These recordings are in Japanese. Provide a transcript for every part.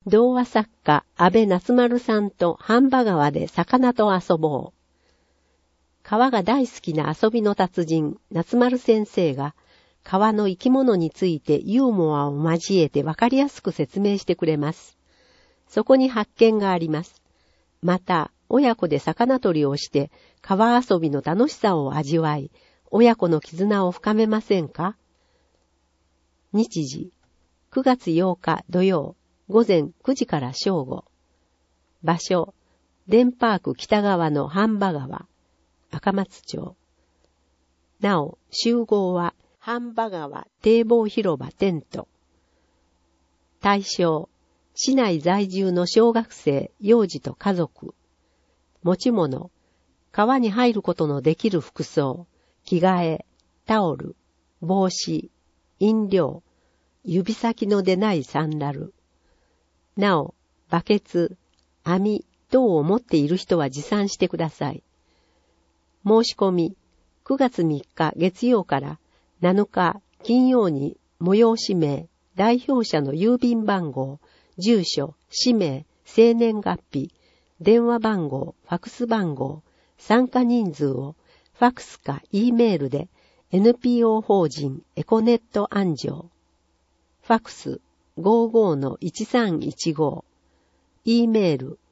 童話作家安倍夏丸さんと半場川で魚と遊ぼう。川が大好きな遊びの達人夏丸先生が川の生き物についてユーモアを交えてわかりやすく説明してくれます。そこに発見があります。また親子で魚取りをして川遊びの楽しさを味わい、親子の絆を深めませんか？日時9月8日土曜午前9時から正午。場所、デンパーク北側の半場川、赤松町。なお、集合は半場川堤防広場テント。対象、市内在住の小学生、幼児と家族。持ち物、川に入ることのできる服装、着替え、タオル、帽子、飲料、指先の出ないサンダル。なお、バケツ、網等を持っている人は持参してください。申し込み、9月3日月曜から7日金曜に催し名、代表者の郵便番号、住所、氏名、生年月日、電話番号、ファクス番号、参加人数をファクスか E メールで NPO 法人エコネット安城。ファクス 55-1315。E メール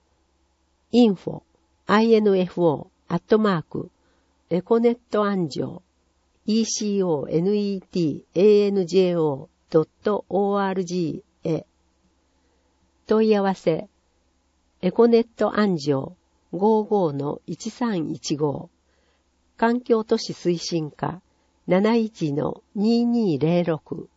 info@econetanjo econetanjo.org へ。問い合わせエコネット安城 55-1315。環境都市推進課 71-2206